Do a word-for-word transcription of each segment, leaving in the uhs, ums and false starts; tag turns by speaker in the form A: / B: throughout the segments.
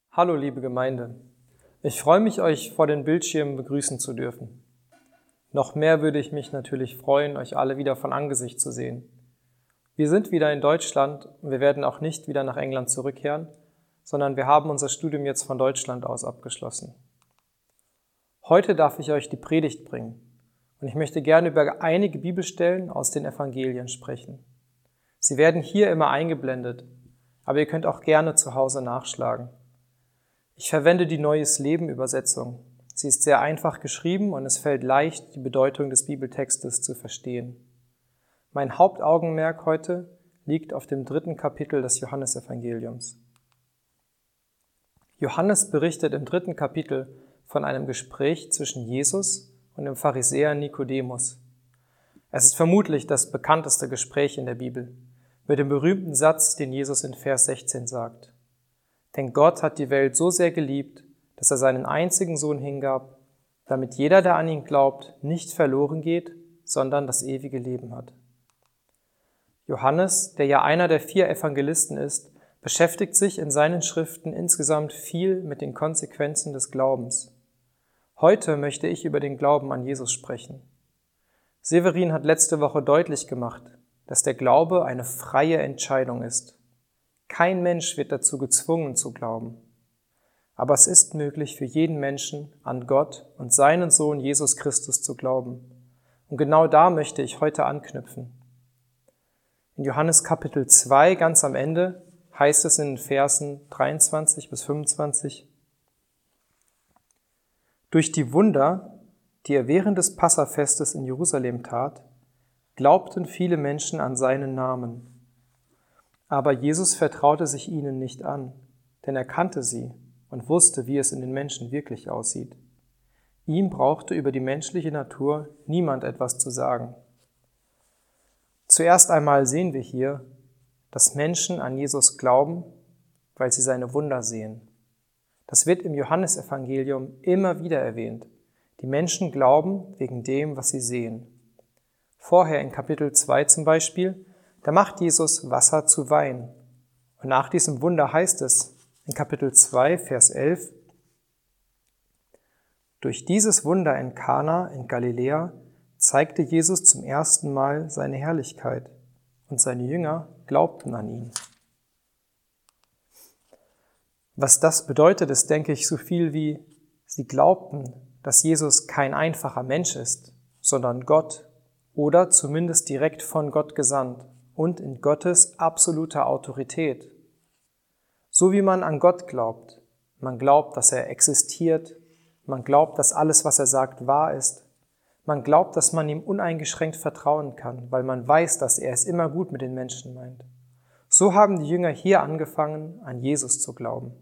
A: Hallo liebe Gemeinde, ich freue mich, euch vor den Bildschirmen begrüßen zu dürfen. Noch mehr würde ich mich natürlich freuen, euch alle wieder von Angesicht zu sehen. Wir sind wieder in Deutschland und wir werden auch nicht wieder nach England zurückkehren, sondern wir haben unser Studium jetzt von Deutschland aus abgeschlossen. Heute darf ich euch die Predigt bringen und ich möchte gerne über einige Bibelstellen aus den Evangelien sprechen. Sie werden hier immer eingeblendet, aber ihr könnt auch gerne zu Hause nachschlagen. Ich verwende die Neues Leben Übersetzung. Sie ist sehr einfach geschrieben und es fällt leicht, die Bedeutung des Bibeltextes zu verstehen. Mein Hauptaugenmerk heute liegt auf dem dritten Kapitel des Johannesevangeliums. Johannes berichtet im dritten Kapitel von einem Gespräch zwischen Jesus und dem Pharisäer Nikodemus. Es ist vermutlich das bekannteste Gespräch in der Bibel, mit dem berühmten Satz, den Jesus in Vers sechzehn sagt. Denn Gott hat die Welt so sehr geliebt, dass er seinen einzigen Sohn hingab, damit jeder, der an ihn glaubt, nicht verloren geht, sondern das ewige Leben hat. Johannes, der ja einer der vier Evangelisten ist, beschäftigt sich in seinen Schriften insgesamt viel mit den Konsequenzen des Glaubens. Heute möchte ich über den Glauben an Jesus sprechen. Severin hat letzte Woche deutlich gemacht, dass der Glaube eine freie Entscheidung ist. Kein Mensch wird dazu gezwungen zu glauben. Aber es ist möglich für jeden Menschen, an Gott und seinen Sohn Jesus Christus zu glauben. Und genau da möchte ich heute anknüpfen. In Johannes Kapitel zwei, ganz am Ende, heißt es in den Versen dreiundzwanzig bis fünfundzwanzig: Durch die Wunder, die er während des Passafestes in Jerusalem tat, glaubten viele Menschen an seinen Namen. Aber Jesus vertraute sich ihnen nicht an, denn er kannte sie und wusste, wie es in den Menschen wirklich aussieht. Ihm brauchte über die menschliche Natur niemand etwas zu sagen. Zuerst einmal sehen wir hier, dass Menschen an Jesus glauben, weil sie seine Wunder sehen. Das wird im Johannesevangelium immer wieder erwähnt. Die Menschen glauben wegen dem, was sie sehen. Vorher in Kapitel zwei zum Beispiel, da macht Jesus Wasser zu Wein. Und nach diesem Wunder heißt es in Kapitel zwei, Vers elf, Durch dieses Wunder in Kana in Galiläa zeigte Jesus zum ersten Mal seine Herrlichkeit und seine Jünger glaubten an ihn. Was das bedeutet, ist, denke ich, so viel wie, sie glaubten, dass Jesus kein einfacher Mensch ist, sondern Gott oder zumindest direkt von Gott gesandt und in Gottes absoluter Autorität. So wie man an Gott glaubt, man glaubt, dass er existiert, man glaubt, dass alles, was er sagt, wahr ist, man glaubt, dass man ihm uneingeschränkt vertrauen kann, weil man weiß, dass er es immer gut mit den Menschen meint. So haben die Jünger hier angefangen, an Jesus zu glauben.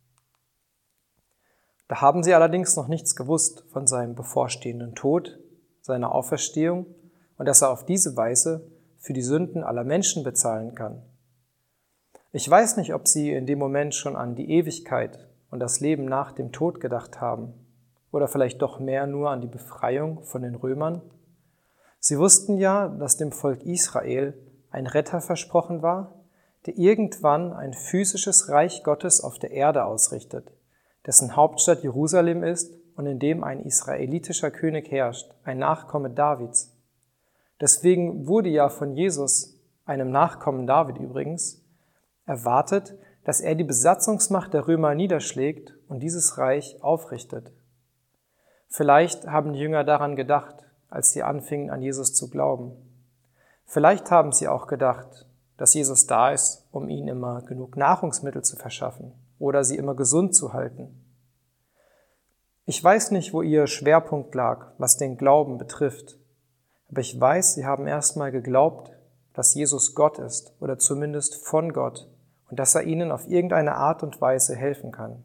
A: Da haben sie allerdings noch nichts gewusst von seinem bevorstehenden Tod, seiner Auferstehung und dass er auf diese Weise für die Sünden aller Menschen bezahlen kann. Ich weiß nicht, ob sie in dem Moment schon an die Ewigkeit und das Leben nach dem Tod gedacht haben oder vielleicht doch mehr nur an die Befreiung von den Römern. Sie wussten ja, dass dem Volk Israel ein Retter versprochen war, der irgendwann ein physisches Reich Gottes auf der Erde ausrichtet, dessen Hauptstadt Jerusalem ist und in dem ein israelitischer König herrscht, ein Nachkomme Davids. Deswegen wurde ja von Jesus, einem Nachkommen David übrigens, erwartet, dass er die Besatzungsmacht der Römer niederschlägt und dieses Reich aufrichtet. Vielleicht haben die Jünger daran gedacht, als sie anfingen, an Jesus zu glauben. Vielleicht haben sie auch gedacht, dass Jesus da ist, um ihnen immer genug Nahrungsmittel zu verschaffen oder sie immer gesund zu halten. Ich weiß nicht, wo ihr Schwerpunkt lag, was den Glauben betrifft. Aber ich weiß, sie haben erstmal geglaubt, dass Jesus Gott ist oder zumindest von Gott und dass er ihnen auf irgendeine Art und Weise helfen kann.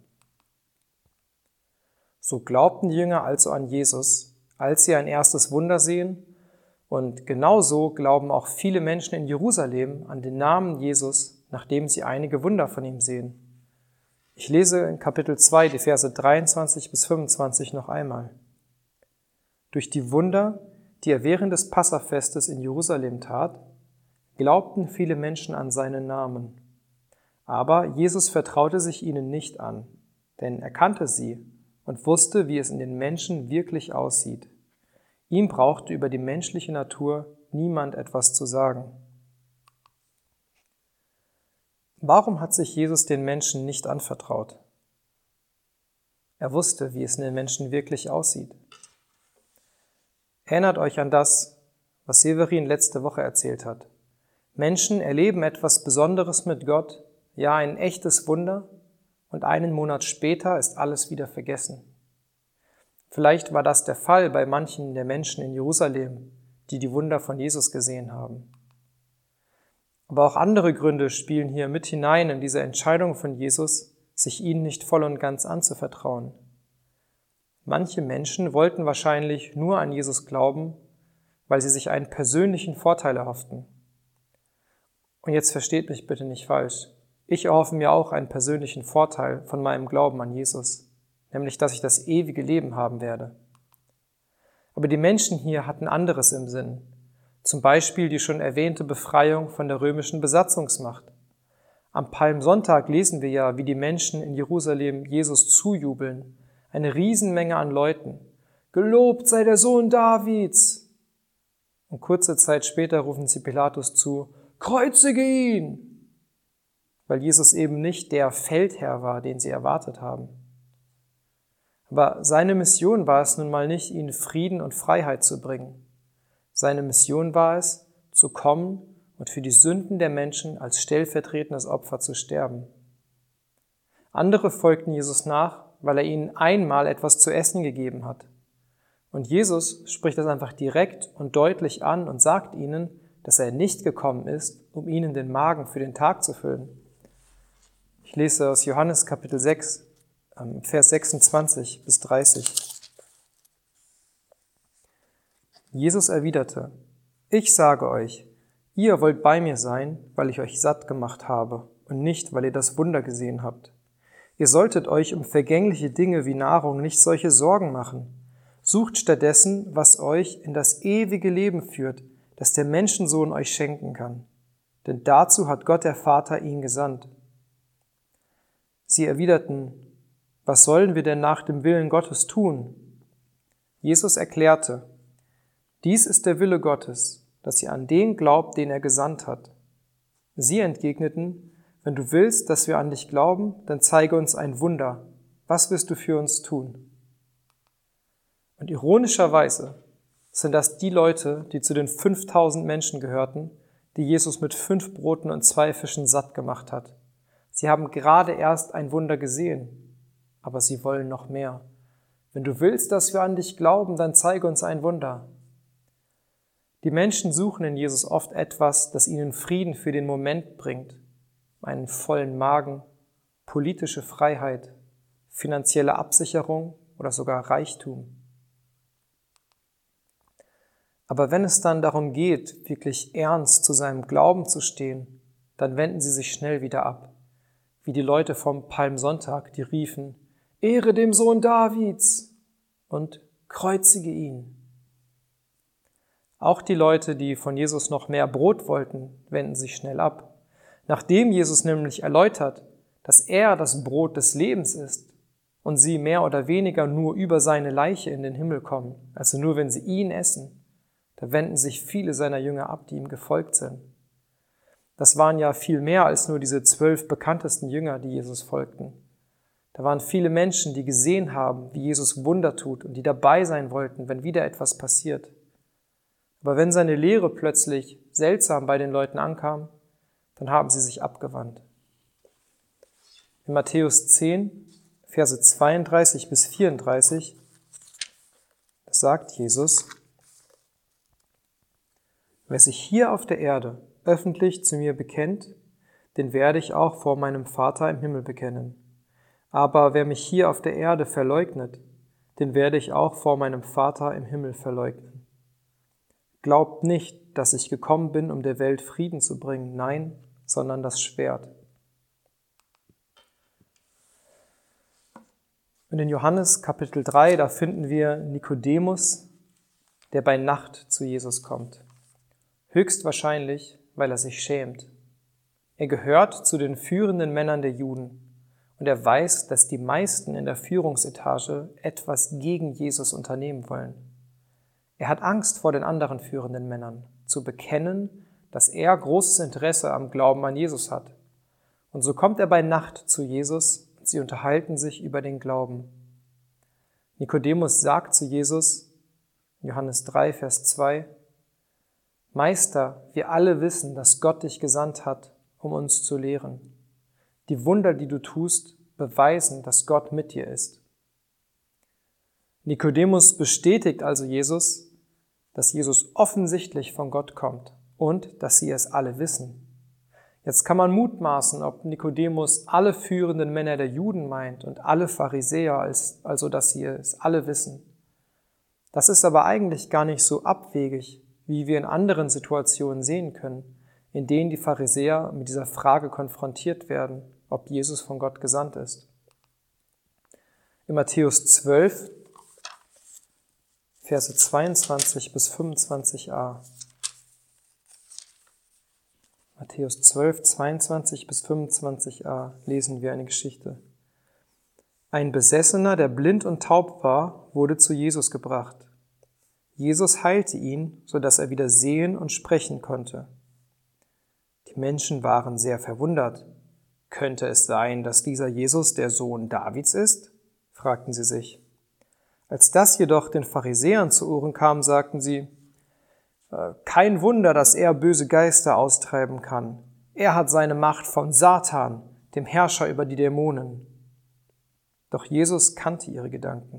A: So glaubten die Jünger also an Jesus, als sie ein erstes Wunder sehen, und genauso glauben auch viele Menschen in Jerusalem an den Namen Jesus, nachdem sie einige Wunder von ihm sehen. Ich lese in Kapitel zwei die Verse dreiundzwanzig bis fünfundzwanzig noch einmal. Durch die Wunder, die er während des Passafestes in Jerusalem tat, glaubten viele Menschen an seinen Namen. Aber Jesus vertraute sich ihnen nicht an, denn er kannte sie und wusste, wie es in den Menschen wirklich aussieht. Ihm brauchte über die menschliche Natur niemand etwas zu sagen. Warum hat sich Jesus den Menschen nicht anvertraut? Er wusste, wie es in den Menschen wirklich aussieht. Erinnert euch an das, was Severin letzte Woche erzählt hat. Menschen erleben etwas Besonderes mit Gott, ja ein echtes Wunder, und einen Monat später ist alles wieder vergessen. Vielleicht war das der Fall bei manchen der Menschen in Jerusalem, die die Wunder von Jesus gesehen haben. Aber auch andere Gründe spielen hier mit hinein in diese Entscheidung von Jesus, sich ihnen nicht voll und ganz anzuvertrauen. Manche Menschen wollten wahrscheinlich nur an Jesus glauben, weil sie sich einen persönlichen Vorteil erhofften. Und jetzt versteht mich bitte nicht falsch. Ich erhoffe mir auch einen persönlichen Vorteil von meinem Glauben an Jesus, nämlich dass ich das ewige Leben haben werde. Aber die Menschen hier hatten anderes im Sinn, zum Beispiel die schon erwähnte Befreiung von der römischen Besatzungsmacht. Am Palmsonntag lesen wir ja, wie die Menschen in Jerusalem Jesus zujubeln, eine Riesenmenge an Leuten. Gelobt sei der Sohn Davids! Und kurze Zeit später rufen sie Pilatus zu, kreuzige ihn! Weil Jesus eben nicht der Feldherr war, den sie erwartet haben. Aber seine Mission war es nun mal nicht, ihnen Frieden und Freiheit zu bringen. Seine Mission war es, zu kommen und für die Sünden der Menschen als stellvertretendes Opfer zu sterben. Andere folgten Jesus nach, weil er ihnen einmal etwas zu essen gegeben hat. Und Jesus spricht das einfach direkt und deutlich an und sagt ihnen, dass er nicht gekommen ist, um ihnen den Magen für den Tag zu füllen. Ich lese aus Johannes Kapitel sechs, Vers sechsundzwanzig bis dreißig. Jesus erwiderte, ich sage euch, ihr wollt bei mir sein, weil ich euch satt gemacht habe und nicht, weil ihr das Wunder gesehen habt. Ihr solltet euch um vergängliche Dinge wie Nahrung nicht solche Sorgen machen. Sucht stattdessen, was euch in das ewige Leben führt, das der Menschensohn euch schenken kann. Denn dazu hat Gott der Vater ihn gesandt. Sie erwiderten, was sollen wir denn nach dem Willen Gottes tun? Jesus erklärte, dies ist der Wille Gottes, dass ihr an den glaubt, den er gesandt hat. Sie entgegneten, wenn du willst, dass wir an dich glauben, dann zeige uns ein Wunder. Was wirst du für uns tun? Und ironischerweise sind das die Leute, die zu den fünftausend Menschen gehörten, die Jesus mit fünf Broten und zwei Fischen satt gemacht hat. Sie haben gerade erst ein Wunder gesehen, aber sie wollen noch mehr. Wenn du willst, dass wir an dich glauben, dann zeige uns ein Wunder. Die Menschen suchen in Jesus oft etwas, das ihnen Frieden für den Moment bringt, einen vollen Magen, politische Freiheit, finanzielle Absicherung oder sogar Reichtum. Aber wenn es dann darum geht, wirklich ernst zu seinem Glauben zu stehen, dann wenden sie sich schnell wieder ab, wie die Leute vom Palmsonntag, die riefen, Ehre dem Sohn Davids und kreuzige ihn. Auch die Leute, die von Jesus noch mehr Brot wollten, wenden sich schnell ab. Nachdem Jesus nämlich erläutert, dass er das Brot des Lebens ist und sie mehr oder weniger nur über seine Leiche in den Himmel kommen, also nur wenn sie ihn essen, da wenden sich viele seiner Jünger ab, die ihm gefolgt sind. Das waren ja viel mehr als nur diese zwölf bekanntesten Jünger, die Jesus folgten. Da waren viele Menschen, die gesehen haben, wie Jesus Wunder tut und die dabei sein wollten, wenn wieder etwas passiert. Aber wenn seine Lehre plötzlich seltsam bei den Leuten ankam, dann haben sie sich abgewandt. In Matthäus zehn, Verse zweiunddreißig bis vierunddreißig, sagt Jesus, wer sich hier auf der Erde öffentlich zu mir bekennt, den werde ich auch vor meinem Vater im Himmel bekennen. Aber wer mich hier auf der Erde verleugnet, den werde ich auch vor meinem Vater im Himmel verleugnen. Glaubt nicht, dass ich gekommen bin, um der Welt Frieden zu bringen, nein, sondern das Schwert. Und in Johannes Kapitel drei, da finden wir Nikodemus, der bei Nacht zu Jesus kommt. Höchstwahrscheinlich, weil er sich schämt. Er gehört zu den führenden Männern der Juden und er weiß, dass die meisten in der Führungsetage etwas gegen Jesus unternehmen wollen. Er hat Angst vor den anderen führenden Männern, zu bekennen, dass er großes Interesse am Glauben an Jesus hat. Und so kommt er bei Nacht zu Jesus und sie unterhalten sich über den Glauben. Nikodemus sagt zu Jesus, Johannes drei, Vers zwei, Meister, wir alle wissen, dass Gott dich gesandt hat, um uns zu lehren. Die Wunder, die du tust, beweisen, dass Gott mit dir ist. Nikodemus bestätigt also Jesus, dass Jesus offensichtlich von Gott kommt und dass sie es alle wissen. Jetzt kann man mutmaßen, ob Nikodemus alle führenden Männer der Juden meint und alle Pharisäer, also dass sie es alle wissen. Das ist aber eigentlich gar nicht so abwegig, wie wir in anderen Situationen sehen können, in denen die Pharisäer mit dieser Frage konfrontiert werden, ob Jesus von Gott gesandt ist. In Matthäus zwölf, Verse zweiundzwanzig bis fünfundzwanzig a. Matthäus zwölf, zweiundzwanzig bis fünfundzwanzig a lesen wir eine Geschichte. Ein Besessener, der blind und taub war, wurde zu Jesus gebracht. Jesus heilte ihn, sodass er wieder sehen und sprechen konnte. Die Menschen waren sehr verwundert. Könnte es sein, dass dieser Jesus der Sohn Davids ist? Fragten sie sich. Als das jedoch den Pharisäern zu Ohren kam, sagten sie, kein Wunder, dass er böse Geister austreiben kann. Er hat seine Macht von Satan, dem Herrscher über die Dämonen. Doch Jesus kannte ihre Gedanken.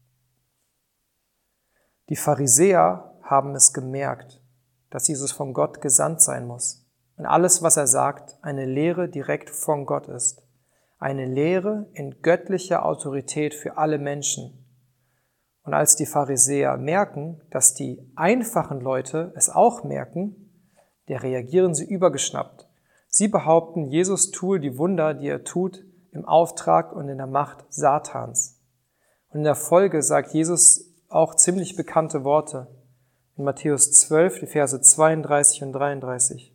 A: Die Pharisäer haben es gemerkt, dass Jesus von Gott gesandt sein muss und alles, was er sagt, eine Lehre direkt von Gott ist. Eine Lehre in göttlicher Autorität für alle Menschen. Und als die Pharisäer merken, dass die einfachen Leute es auch merken, da reagieren sie übergeschnappt. Sie behaupten, Jesus tue die Wunder, die er tut, im Auftrag und in der Macht Satans. Und in der Folge sagt Jesus auch ziemlich bekannte Worte. In Matthäus zwölf, die Verse zweiunddreißig und dreiunddreißig.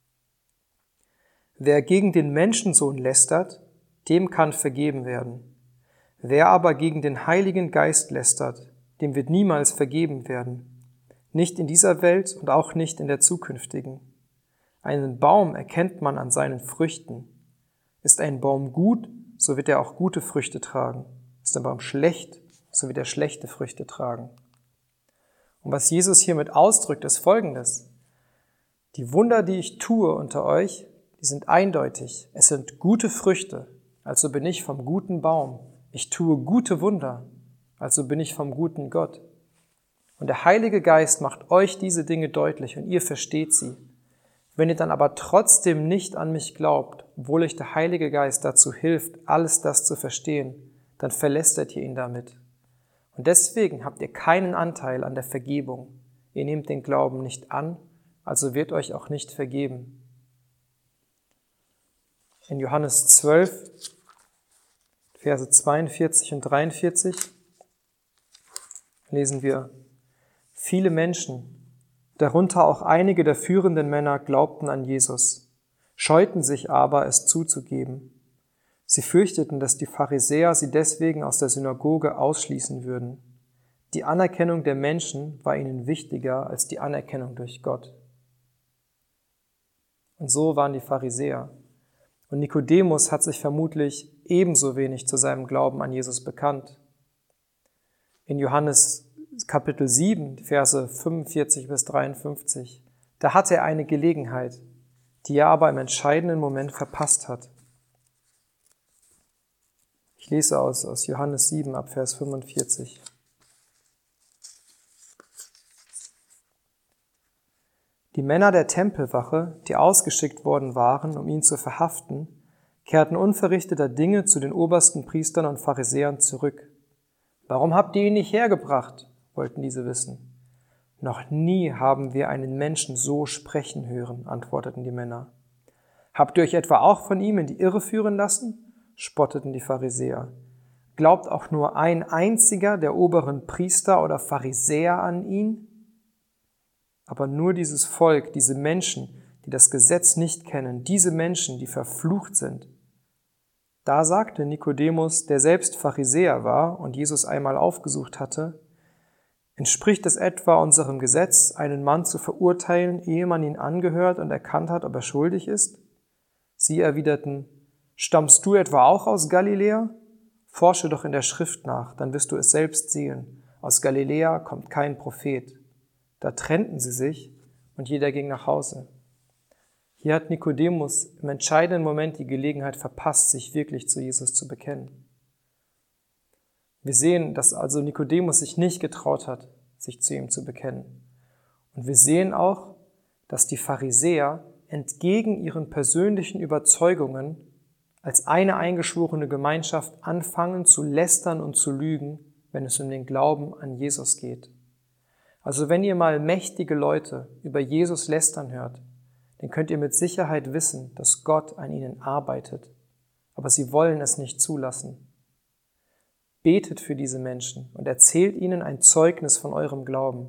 A: Wer gegen den Menschensohn lästert, dem kann vergeben werden. Wer aber gegen den Heiligen Geist lästert, dem wird niemals vergeben werden. Nicht in dieser Welt und auch nicht in der zukünftigen. Einen Baum erkennt man an seinen Früchten. Ist ein Baum gut, so wird er auch gute Früchte tragen. Ist ein Baum schlecht, so wird er schlechte Früchte tragen. Und was Jesus hiermit ausdrückt, ist Folgendes. Die Wunder, die ich tue unter euch, die sind eindeutig. Es sind gute Früchte, also bin ich vom guten Baum. Ich tue gute Wunder, also bin ich vom guten Gott. Und der Heilige Geist macht euch diese Dinge deutlich und ihr versteht sie. Wenn ihr dann aber trotzdem nicht an mich glaubt, obwohl euch der Heilige Geist dazu hilft, alles das zu verstehen, dann verlästert ihr ihn damit. Und deswegen habt ihr keinen Anteil an der Vergebung. Ihr nehmt den Glauben nicht an, also wird euch auch nicht vergeben. In Johannes zwölf, Verse zweiundvierzig und dreiundvierzig lesen wir, viele Menschen, darunter auch einige der führenden Männer, glaubten an Jesus, scheuten sich aber, es zuzugeben. Sie fürchteten, dass die Pharisäer sie deswegen aus der Synagoge ausschließen würden. Die Anerkennung der Menschen war ihnen wichtiger als die Anerkennung durch Gott. Und so waren die Pharisäer. Und Nikodemus hat sich vermutlich ebenso wenig zu seinem Glauben an Jesus bekannt. In Johannes Kapitel sieben, Verse fünfundvierzig bis dreiundfünfzig, da hatte er eine Gelegenheit, die er aber im entscheidenden Moment verpasst hat. Ich lese aus, aus Johannes sieben ab Vers fünfundvierzig. Die Männer der Tempelwache, die ausgeschickt worden waren, um ihn zu verhaften, kehrten unverrichteter Dinge zu den obersten Priestern und Pharisäern zurück. Warum habt ihr ihn nicht hergebracht? Wollten diese wissen. Noch nie haben wir einen Menschen so sprechen hören, antworteten die Männer. Habt ihr euch etwa auch von ihm in die Irre führen lassen? Spotteten die Pharisäer. Glaubt auch nur ein einziger der oberen Priester oder Pharisäer an ihn? Aber nur dieses Volk, diese Menschen, die das Gesetz nicht kennen, diese Menschen, die verflucht sind. Da sagte Nikodemus, der selbst Pharisäer war und Jesus einmal aufgesucht hatte: Entspricht es etwa unserem Gesetz, einen Mann zu verurteilen, ehe man ihn angehört und erkannt hat, ob er schuldig ist? Sie erwiderten: Stammst du etwa auch aus Galiläa? Forsche doch in der Schrift nach, dann wirst du es selbst sehen. Aus Galiläa kommt kein Prophet. Da trennten sie sich und jeder ging nach Hause. Hier hat Nikodemus im entscheidenden Moment die Gelegenheit verpasst, sich wirklich zu Jesus zu bekennen. Wir sehen, dass also Nikodemus sich nicht getraut hat, sich zu ihm zu bekennen. Und wir sehen auch, dass die Pharisäer entgegen ihren persönlichen Überzeugungen als eine eingeschworene Gemeinschaft anfangen zu lästern und zu lügen, wenn es um den Glauben an Jesus geht. Also wenn ihr mal mächtige Leute über Jesus lästern hört, dann könnt ihr mit Sicherheit wissen, dass Gott an ihnen arbeitet. Aber sie wollen es nicht zulassen. Betet für diese Menschen und erzählt ihnen ein Zeugnis von eurem Glauben.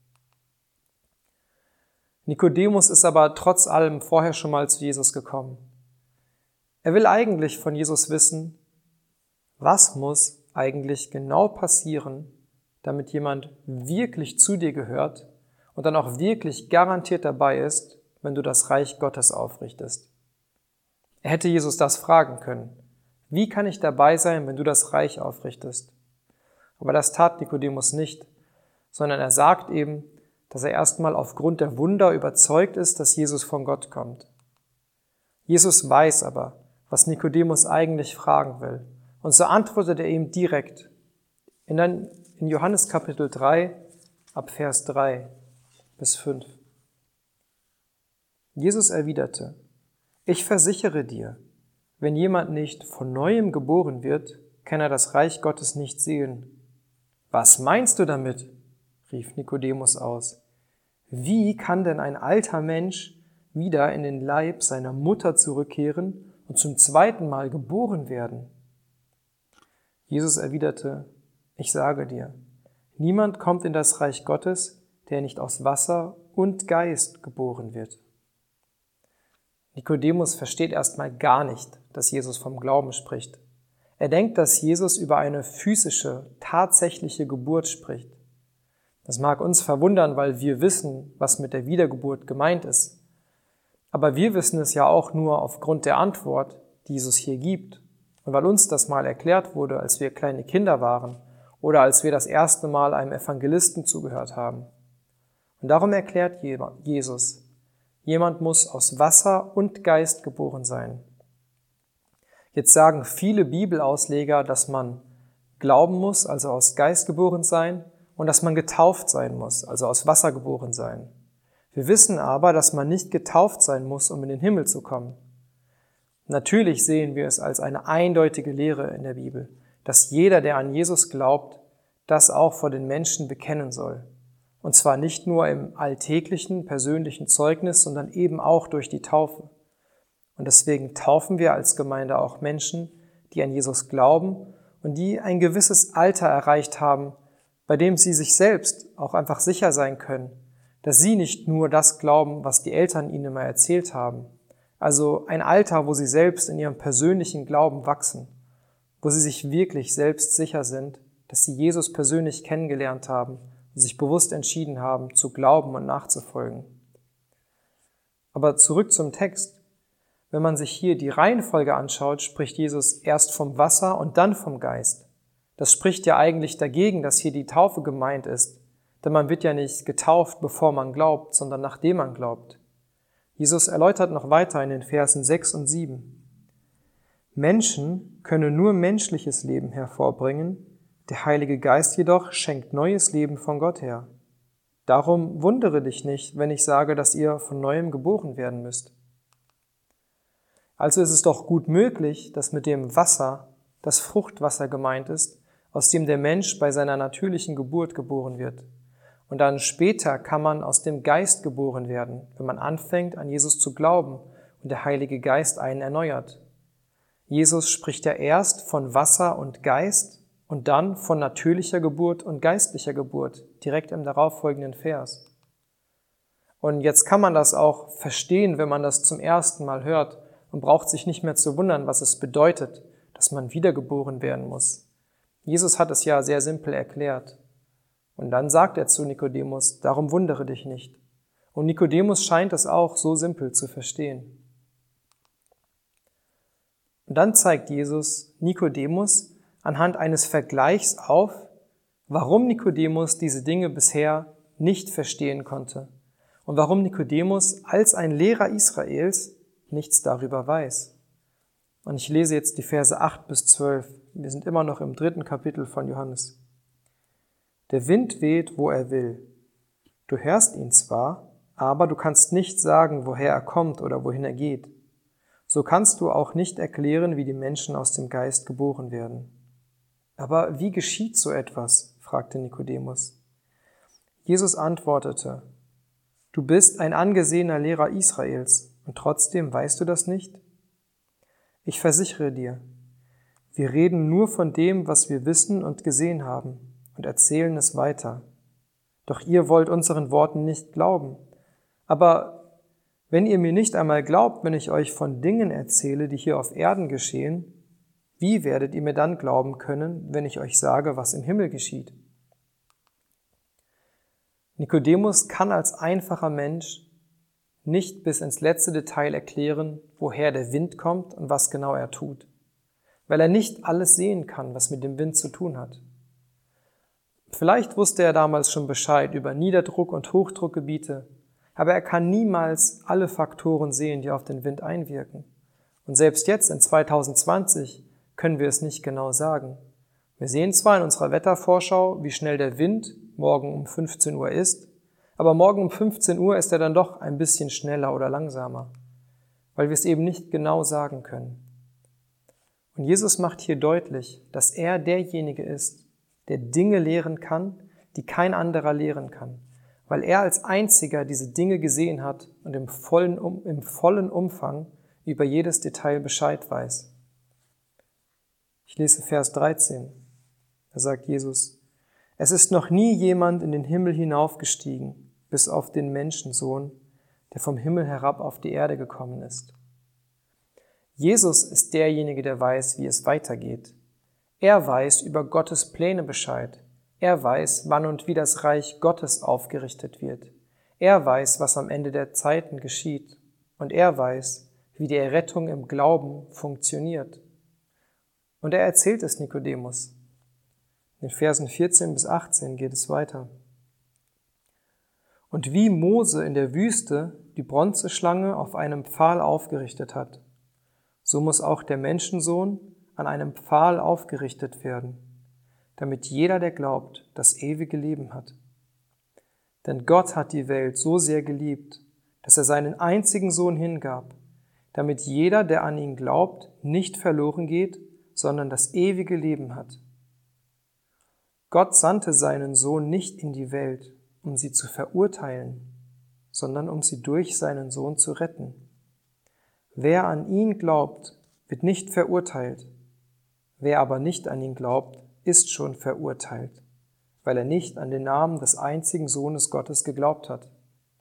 A: Nikodemus ist aber trotz allem vorher schon mal zu Jesus gekommen. Er will eigentlich von Jesus wissen, was muss eigentlich genau passieren, damit jemand wirklich zu dir gehört und dann auch wirklich garantiert dabei ist, wenn du das Reich Gottes aufrichtest. Er hätte Jesus das fragen können. Wie kann ich dabei sein, wenn du das Reich aufrichtest? Aber das tat Nikodemus nicht, sondern er sagt eben, dass er erstmal aufgrund der Wunder überzeugt ist, dass Jesus von Gott kommt. Jesus weiß aber, was Nikodemus eigentlich fragen will. Und so antwortet er ihm direkt. In, in Johannes Kapitel drei, ab Vers drei bis fünf. Jesus erwiderte: Ich versichere dir, wenn jemand nicht von Neuem geboren wird, kann er das Reich Gottes nicht sehen. Was meinst du damit? Rief Nikodemus aus. Wie kann denn ein alter Mensch wieder in den Leib seiner Mutter zurückkehren und zum zweiten Mal geboren werden? Jesus erwiderte: Ich sage dir, niemand kommt in das Reich Gottes, der nicht aus Wasser und Geist geboren wird. Nikodemus versteht erstmal gar nicht, dass Jesus vom Glauben spricht. Er denkt, dass Jesus über eine physische, tatsächliche Geburt spricht. Das mag uns verwundern, weil wir wissen, was mit der Wiedergeburt gemeint ist. Aber wir wissen es ja auch nur aufgrund der Antwort, die Jesus hier gibt. Und weil uns das mal erklärt wurde, als wir kleine Kinder waren oder als wir das erste Mal einem Evangelisten zugehört haben. Und darum erklärt Jesus: Jemand muss aus Wasser und Geist geboren sein. Jetzt sagen viele Bibelausleger, dass man glauben muss, also aus Geist geboren sein, und dass man getauft sein muss, also aus Wasser geboren sein. Wir wissen aber, dass man nicht getauft sein muss, um in den Himmel zu kommen. Natürlich sehen wir es als eine eindeutige Lehre in der Bibel, dass jeder, der an Jesus glaubt, das auch vor den Menschen bekennen soll. Und zwar nicht nur im alltäglichen, persönlichen Zeugnis, sondern eben auch durch die Taufe. Und deswegen taufen wir als Gemeinde auch Menschen, die an Jesus glauben und die ein gewisses Alter erreicht haben, bei dem sie sich selbst auch einfach sicher sein können, dass sie nicht nur das glauben, was die Eltern ihnen immer erzählt haben. Also ein Alter, wo sie selbst in ihrem persönlichen Glauben wachsen, wo sie sich wirklich selbst sicher sind, dass sie Jesus persönlich kennengelernt haben und sich bewusst entschieden haben, zu glauben und nachzufolgen. Aber zurück zum Text. Wenn man sich hier die Reihenfolge anschaut, spricht Jesus erst vom Wasser und dann vom Geist. Das spricht ja eigentlich dagegen, dass hier die Taufe gemeint ist, denn man wird ja nicht getauft, bevor man glaubt, sondern nachdem man glaubt. Jesus erläutert noch weiter in den Versen sechs und sieben. Menschen können nur menschliches Leben hervorbringen, der Heilige Geist jedoch schenkt neues Leben von Gott her. Darum wundere dich nicht, wenn ich sage, dass ihr von Neuem geboren werden müsst. Also ist es doch gut möglich, dass mit dem Wasser das Fruchtwasser gemeint ist, aus dem der Mensch bei seiner natürlichen Geburt geboren wird. Und dann später kann man aus dem Geist geboren werden, wenn man anfängt, an Jesus zu glauben und der Heilige Geist einen erneuert. Jesus spricht ja erst von Wasser und Geist und dann von natürlicher Geburt und geistlicher Geburt, direkt im darauffolgenden Vers. Und jetzt kann man das auch verstehen, wenn man das zum ersten Mal hört und braucht sich nicht mehr zu wundern, was es bedeutet, dass man wiedergeboren werden muss. Jesus hat es ja sehr simpel erklärt. Und dann sagt er zu Nikodemus, darum wundere dich nicht. Und Nikodemus scheint es auch so simpel zu verstehen. Und dann zeigt Jesus Nikodemus anhand eines Vergleichs auf, warum Nikodemus diese Dinge bisher nicht verstehen konnte und warum Nikodemus als ein Lehrer Israels nichts darüber weiß. Und ich lese jetzt die Verse acht bis zwölf. Wir sind immer noch im dritten Kapitel von Johannes. Der Wind weht, wo er will. Du hörst ihn zwar, aber du kannst nicht sagen, woher er kommt oder wohin er geht. So kannst du auch nicht erklären, wie die Menschen aus dem Geist geboren werden. Aber wie geschieht so etwas? Fragte Nikodemus. Jesus antwortete, du bist ein angesehener Lehrer Israels und trotzdem weißt du das nicht? Ich versichere dir, wir reden nur von dem, was wir wissen und gesehen haben und erzählen es weiter. Doch ihr wollt unseren Worten nicht glauben. Aber wenn ihr mir nicht einmal glaubt, wenn ich euch von Dingen erzähle, die hier auf Erden geschehen, wie werdet ihr mir dann glauben können, wenn ich euch sage, was im Himmel geschieht? Nikodemus kann als einfacher Mensch nicht bis ins letzte Detail erklären, woher der Wind kommt und was genau er tut, weil er nicht alles sehen kann, was mit dem Wind zu tun hat. Vielleicht wusste er damals schon Bescheid über Niederdruck- und Hochdruckgebiete, aber er kann niemals alle Faktoren sehen, die auf den Wind einwirken. Und selbst jetzt in zwanzig zwanzig können wir es nicht genau sagen. Wir sehen zwar in unserer Wettervorschau, wie schnell der Wind morgen um fünfzehn Uhr ist, aber morgen um fünfzehn Uhr ist er dann doch ein bisschen schneller oder langsamer, weil wir es eben nicht genau sagen können. Und Jesus macht hier deutlich, dass er derjenige ist, der Dinge lehren kann, die kein anderer lehren kann, weil er als einziger diese Dinge gesehen hat und im vollen, im vollen Umfang über jedes Detail Bescheid weiß. Ich lese Vers dreizehn. Da sagt Jesus, es ist noch nie jemand in den Himmel hinaufgestiegen, bis auf den Menschensohn, der vom Himmel herab auf die Erde gekommen ist. Jesus ist derjenige, der weiß, wie es weitergeht. Er weiß über Gottes Pläne Bescheid. Er weiß, wann und wie das Reich Gottes aufgerichtet wird. Er weiß, was am Ende der Zeiten geschieht. Und er weiß, wie die Errettung im Glauben funktioniert. Und er erzählt es Nikodemus. In den Versen vierzehn bis achtzehn geht es weiter. Und wie Mose in der Wüste die Bronzeschlange auf einem Pfahl aufgerichtet hat, so muss auch der Menschensohn an einem Pfahl aufgerichtet werden, damit jeder, der glaubt, das ewige Leben hat. Denn Gott hat die Welt so sehr geliebt, dass er seinen einzigen Sohn hingab, damit jeder, der an ihn glaubt, nicht verloren geht, sondern das ewige Leben hat. Gott sandte seinen Sohn nicht in die Welt, um sie zu verurteilen, sondern um sie durch seinen Sohn zu retten. Wer an ihn glaubt, wird nicht verurteilt. Wer aber nicht an ihn glaubt, ist schon verurteilt, weil er nicht an den Namen des einzigen Sohnes Gottes geglaubt hat.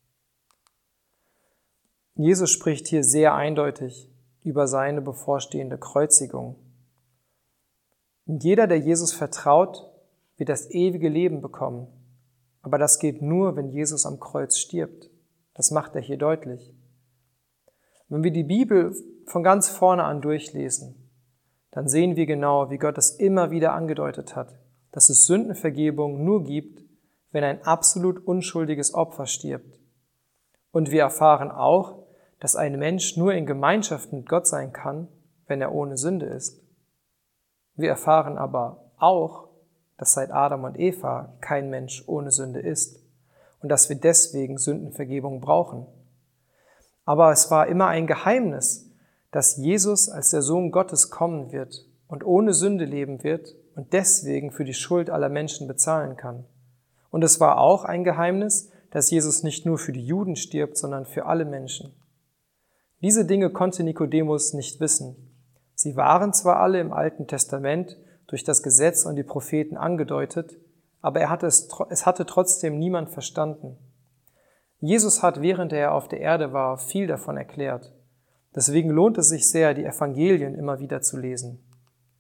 A: Jesus spricht hier sehr eindeutig über seine bevorstehende Kreuzigung. Und jeder, der Jesus vertraut, wird das ewige Leben bekommen. Aber das geht nur, wenn Jesus am Kreuz stirbt. Das macht er hier deutlich. Wenn wir die Bibel von ganz vorne an durchlesen, dann sehen wir genau, wie Gott es immer wieder angedeutet hat, dass es Sündenvergebung nur gibt, wenn ein absolut unschuldiges Opfer stirbt. Und wir erfahren auch, dass ein Mensch nur in Gemeinschaft mit Gott sein kann, wenn er ohne Sünde ist. Wir erfahren aber auch, dass seit Adam und Eva kein Mensch ohne Sünde ist und dass wir deswegen Sündenvergebung brauchen. Aber es war immer ein Geheimnis, dass Jesus als der Sohn Gottes kommen wird und ohne Sünde leben wird und deswegen für die Schuld aller Menschen bezahlen kann. Und es war auch ein Geheimnis, dass Jesus nicht nur für die Juden stirbt, sondern für alle Menschen. Diese Dinge konnte Nikodemus nicht wissen. Sie waren zwar alle im Alten Testament durch das Gesetz und die Propheten angedeutet, aber er hatte es, es hatte trotzdem niemand verstanden. Jesus hat, während er auf der Erde war, viel davon erklärt. Deswegen lohnt es sich sehr, die Evangelien immer wieder zu lesen.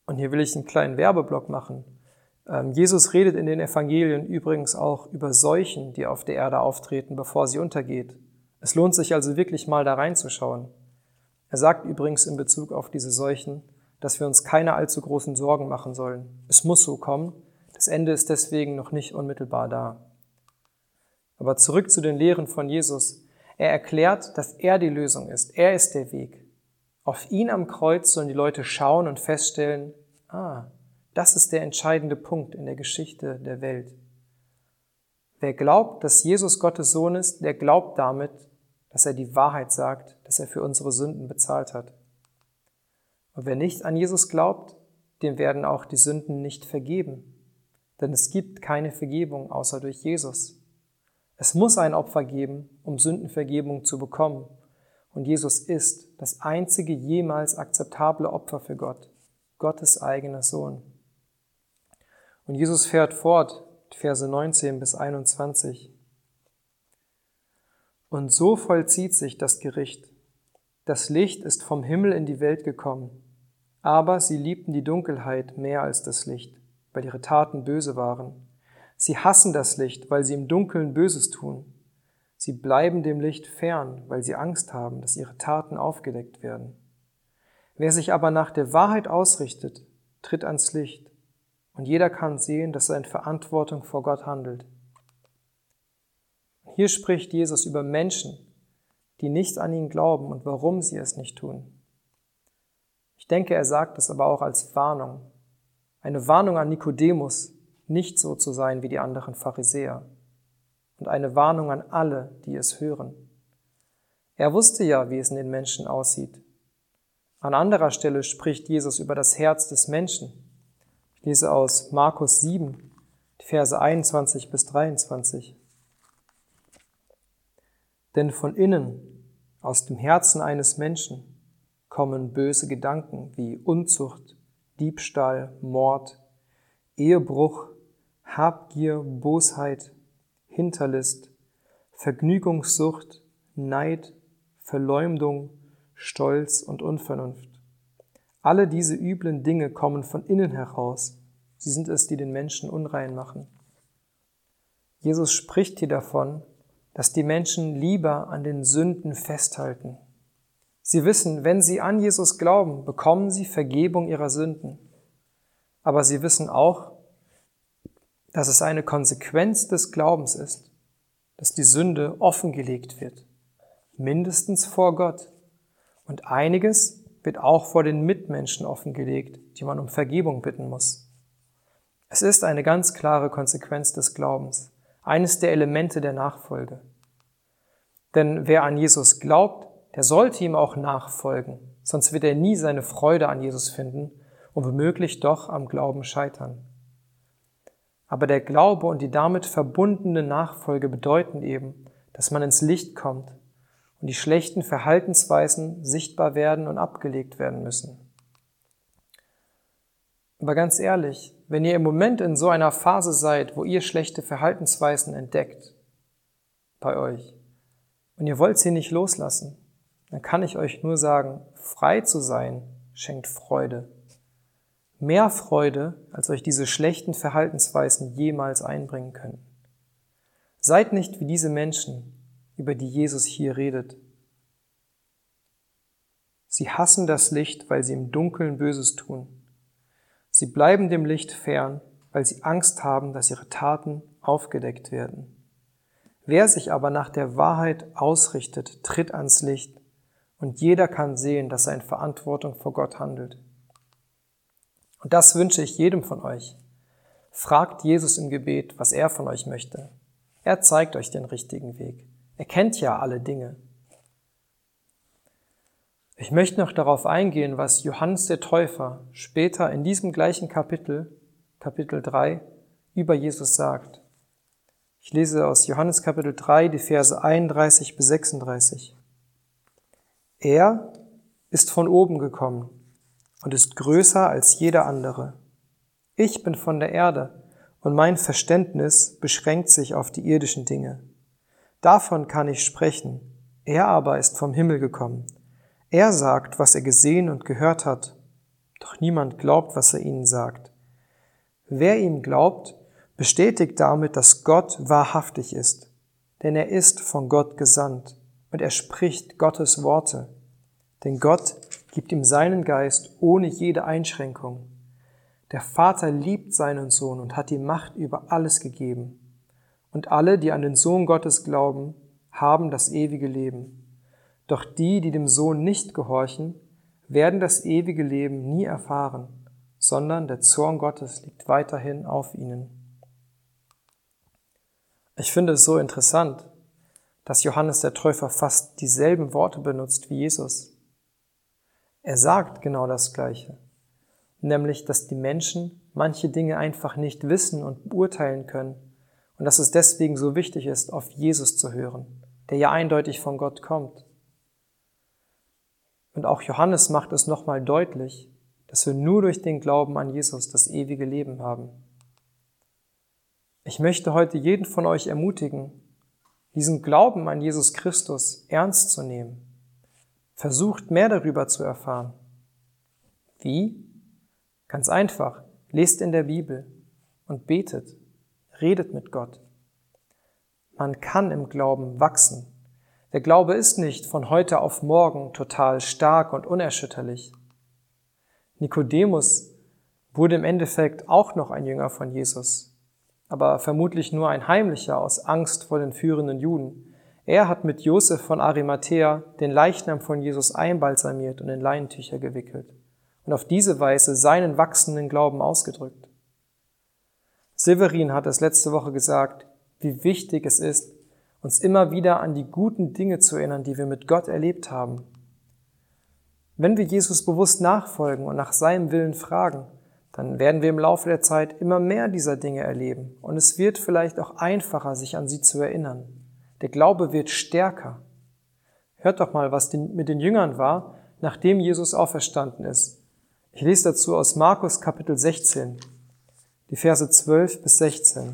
A: Und hier will ich einen kleinen Werbeblock machen. Jesus redet in den Evangelien übrigens auch über Seuchen, die auf der Erde auftreten, bevor sie untergeht. Es lohnt sich also wirklich mal da reinzuschauen. Er sagt übrigens in Bezug auf diese Seuchen, dass wir uns keine allzu großen Sorgen machen sollen. Es muss so kommen, das Ende ist deswegen noch nicht unmittelbar da. Aber zurück zu den Lehren von Jesus. Er erklärt, dass er die Lösung ist. Er ist der Weg. Auf ihn am Kreuz sollen die Leute schauen und feststellen, ah, das ist der entscheidende Punkt in der Geschichte der Welt. Wer glaubt, dass Jesus Gottes Sohn ist, der glaubt damit, dass er die Wahrheit sagt, dass er für unsere Sünden bezahlt hat. Und wer nicht an Jesus glaubt, dem werden auch die Sünden nicht vergeben. Denn es gibt keine Vergebung außer durch Jesus. Es muss ein Opfer geben, um Sündenvergebung zu bekommen. Und Jesus ist das einzige jemals akzeptable Opfer für Gott, Gottes eigener Sohn. Und Jesus fährt fort, Verse neunzehn bis einundzwanzig. Und so vollzieht sich das Gericht. Das Licht ist vom Himmel in die Welt gekommen, aber sie liebten die Dunkelheit mehr als das Licht, weil ihre Taten böse waren. Sie hassen das Licht, weil sie im Dunkeln Böses tun. Sie bleiben dem Licht fern, weil sie Angst haben, dass ihre Taten aufgedeckt werden. Wer sich aber nach der Wahrheit ausrichtet, tritt ans Licht, und jeder kann sehen, dass er in Verantwortung vor Gott handelt. Hier spricht Jesus über Menschen, die nicht an ihn glauben und warum sie es nicht tun. Ich denke, er sagt es aber auch als Warnung. Eine Warnung an Nikodemus, nicht so zu sein wie die anderen Pharisäer. Und eine Warnung an alle, die es hören. Er wusste ja, wie es in den Menschen aussieht. An anderer Stelle spricht Jesus über das Herz des Menschen. Ich lese aus Markus sieben, die Verse einundzwanzig bis dreiundzwanzig. Denn von innen, aus dem Herzen eines Menschen, kommen böse Gedanken wie Unzucht, Diebstahl, Mord, Ehebruch, Habgier, Bosheit, Hinterlist, Vergnügungssucht, Neid, Verleumdung, Stolz und Unvernunft. Alle diese üblen Dinge kommen von innen heraus. Sie sind es, die den Menschen unrein machen. Jesus spricht hier davon, dass die Menschen lieber an den Sünden festhalten. Sie wissen, wenn sie an Jesus glauben, bekommen sie Vergebung ihrer Sünden. Aber sie wissen auch, dass es eine Konsequenz des Glaubens ist, dass die Sünde offengelegt wird, mindestens vor Gott. Und einiges wird auch vor den Mitmenschen offengelegt, die man um Vergebung bitten muss. Es ist eine ganz klare Konsequenz des Glaubens, eines der Elemente der Nachfolge. Denn wer an Jesus glaubt, der sollte ihm auch nachfolgen, sonst wird er nie seine Freude an Jesus finden und womöglich doch am Glauben scheitern. Aber der Glaube und die damit verbundene Nachfolge bedeuten eben, dass man ins Licht kommt und die schlechten Verhaltensweisen sichtbar werden und abgelegt werden müssen. Aber ganz ehrlich, wenn ihr im Moment in so einer Phase seid, wo ihr schlechte Verhaltensweisen entdeckt bei euch und ihr wollt sie nicht loslassen, dann kann ich euch nur sagen, frei zu sein schenkt Freude. Mehr Freude, als euch diese schlechten Verhaltensweisen jemals einbringen können. Seid nicht wie diese Menschen, über die Jesus hier redet. Sie hassen das Licht, weil sie im Dunkeln Böses tun. Sie bleiben dem Licht fern, weil sie Angst haben, dass ihre Taten aufgedeckt werden. Wer sich aber nach der Wahrheit ausrichtet, tritt ans Licht, und jeder kann sehen, dass er in Verantwortung vor Gott handelt. Und das wünsche ich jedem von euch. Fragt Jesus im Gebet, was er von euch möchte. Er zeigt euch den richtigen Weg. Er kennt ja alle Dinge. Ich möchte noch darauf eingehen, was Johannes der Täufer später in diesem gleichen Kapitel, Kapitel drei, über Jesus sagt. Ich lese aus Johannes Kapitel drei, die Verse einunddreißig bis sechsunddreißig. Er ist von oben gekommen und ist größer als jeder andere. Ich bin von der Erde und mein Verständnis beschränkt sich auf die irdischen Dinge. Davon kann ich sprechen. Er aber ist vom Himmel gekommen. Er sagt, was er gesehen und gehört hat. Doch niemand glaubt, was er ihnen sagt. Wer ihm glaubt, bestätigt damit, dass Gott wahrhaftig ist, denn er ist von Gott gesandt und er spricht Gottes Worte. Denn Gott gibt ihm seinen Geist ohne jede Einschränkung. Der Vater liebt seinen Sohn und hat ihm Macht über alles gegeben. Und alle, die an den Sohn Gottes glauben, haben das ewige Leben. Doch die, die dem Sohn nicht gehorchen, werden das ewige Leben nie erfahren, sondern der Zorn Gottes liegt weiterhin auf ihnen. Ich finde es so interessant, dass Johannes der Täufer fast dieselben Worte benutzt wie Jesus. Er sagt genau das Gleiche, nämlich, dass die Menschen manche Dinge einfach nicht wissen und beurteilen können und dass es deswegen so wichtig ist, auf Jesus zu hören, der ja eindeutig von Gott kommt. Und auch Johannes macht es nochmal deutlich, dass wir nur durch den Glauben an Jesus das ewige Leben haben. Ich möchte heute jeden von euch ermutigen, diesen Glauben an Jesus Christus ernst zu nehmen. Versucht mehr darüber zu erfahren. Wie? Ganz einfach, lest in der Bibel und betet, redet mit Gott. Man kann im Glauben wachsen. Der Glaube ist nicht von heute auf morgen total stark und unerschütterlich. Nikodemus wurde im Endeffekt auch noch ein Jünger von Jesus, aber vermutlich nur ein heimlicher aus Angst vor den führenden Juden. Er hat mit Josef von Arimathäa den Leichnam von Jesus einbalsamiert und in Leintücher gewickelt und auf diese Weise seinen wachsenden Glauben ausgedrückt. Severin hat es letzte Woche gesagt, wie wichtig es ist, uns immer wieder an die guten Dinge zu erinnern, die wir mit Gott erlebt haben. Wenn wir Jesus bewusst nachfolgen und nach seinem Willen fragen, dann werden wir im Laufe der Zeit immer mehr dieser Dinge erleben und es wird vielleicht auch einfacher, sich an sie zu erinnern. Der Glaube wird stärker. Hört doch mal, was mit den Jüngern war, nachdem Jesus auferstanden ist. Ich lese dazu aus Markus Kapitel sechzehn, die Verse zwölf bis sechzehn.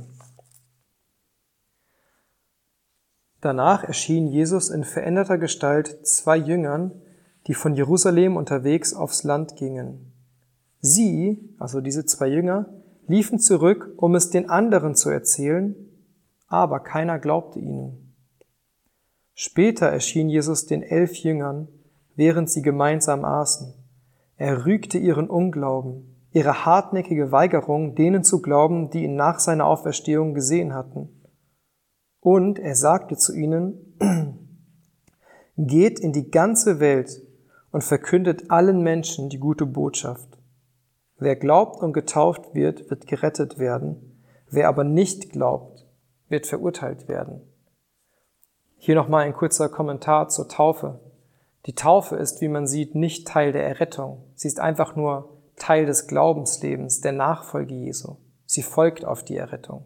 A: Danach erschien Jesus in veränderter Gestalt zwei Jüngern, die von Jerusalem unterwegs aufs Land gingen. Sie, also diese zwei Jünger, liefen zurück, um es den anderen zu erzählen, aber keiner glaubte ihnen. Später erschien Jesus den elf Jüngern, während sie gemeinsam aßen. Er rügte ihren Unglauben, ihre hartnäckige Weigerung, denen zu glauben, die ihn nach seiner Auferstehung gesehen hatten. Und er sagte zu ihnen, geht in die ganze Welt und verkündet allen Menschen die gute Botschaft. Wer glaubt und getauft wird, wird gerettet werden. Wer aber nicht glaubt, wird verurteilt werden. Hier nochmal ein kurzer Kommentar zur Taufe. Die Taufe ist, wie man sieht, nicht Teil der Errettung. Sie ist einfach nur Teil des Glaubenslebens, der Nachfolge Jesu. Sie folgt auf die Errettung.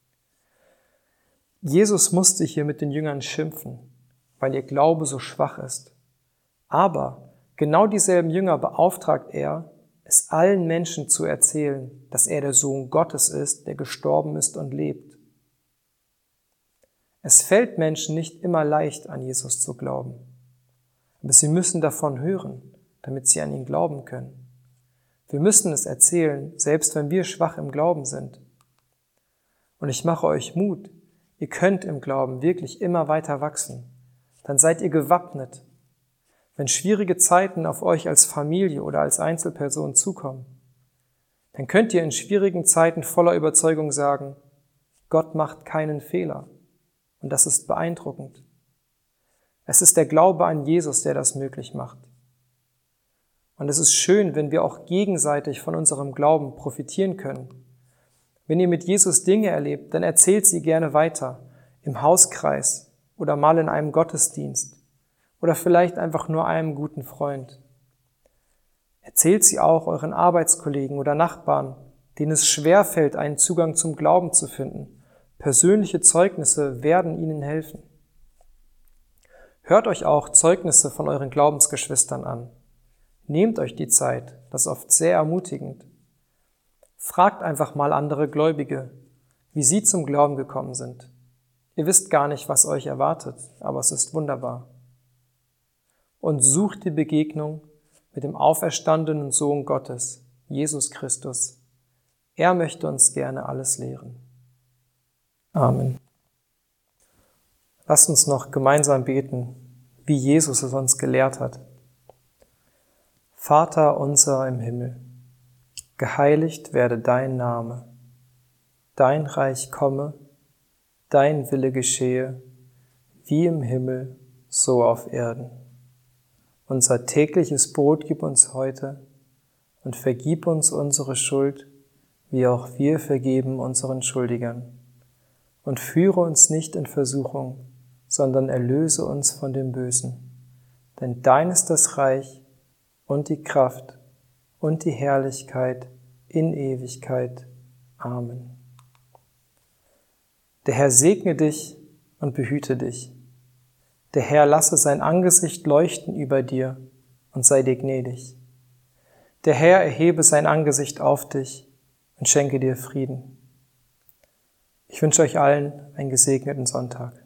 A: Jesus musste hier mit den Jüngern schimpfen, weil ihr Glaube so schwach ist. Aber genau dieselben Jünger beauftragt er, es allen Menschen zu erzählen, dass er der Sohn Gottes ist, der gestorben ist und lebt. Es fällt Menschen nicht immer leicht, an Jesus zu glauben. Aber sie müssen davon hören, damit sie an ihn glauben können. Wir müssen es erzählen, selbst wenn wir schwach im Glauben sind. Und ich mache euch Mut, ihr könnt im Glauben wirklich immer weiter wachsen. Dann seid ihr gewappnet. Wenn schwierige Zeiten auf euch als Familie oder als Einzelperson zukommen, dann könnt ihr in schwierigen Zeiten voller Überzeugung sagen, Gott macht keinen Fehler. Und das ist beeindruckend. Es ist der Glaube an Jesus, der das möglich macht. Und es ist schön, wenn wir auch gegenseitig von unserem Glauben profitieren können. Wenn ihr mit Jesus Dinge erlebt, dann erzählt sie gerne weiter, im Hauskreis oder mal in einem Gottesdienst oder vielleicht einfach nur einem guten Freund. Erzählt sie auch euren Arbeitskollegen oder Nachbarn, denen es schwerfällt, einen Zugang zum Glauben zu finden. Persönliche Zeugnisse werden ihnen helfen. Hört euch auch Zeugnisse von euren Glaubensgeschwistern an. Nehmt euch die Zeit, das ist oft sehr ermutigend. Fragt einfach mal andere Gläubige, wie sie zum Glauben gekommen sind. Ihr wisst gar nicht, was euch erwartet, aber es ist wunderbar. Und sucht die Begegnung mit dem auferstandenen Sohn Gottes, Jesus Christus. Er möchte uns gerne alles lehren. Amen. Lasst uns noch gemeinsam beten, wie Jesus es uns gelehrt hat. Vater unser im Himmel, geheiligt werde dein Name, dein Reich komme, dein Wille geschehe, wie im Himmel, so auf Erden. Unser tägliches Brot gib uns heute und vergib uns unsere Schuld, wie auch wir vergeben unseren Schuldigern. Und führe uns nicht in Versuchung, sondern erlöse uns von dem Bösen. Denn dein ist das Reich und die Kraft und die Herrlichkeit in Ewigkeit. Amen. Der Herr segne dich und behüte dich. Der Herr lasse sein Angesicht leuchten über dir und sei dir gnädig. Der Herr erhebe sein Angesicht auf dich und schenke dir Frieden. Ich wünsche euch allen einen gesegneten Sonntag.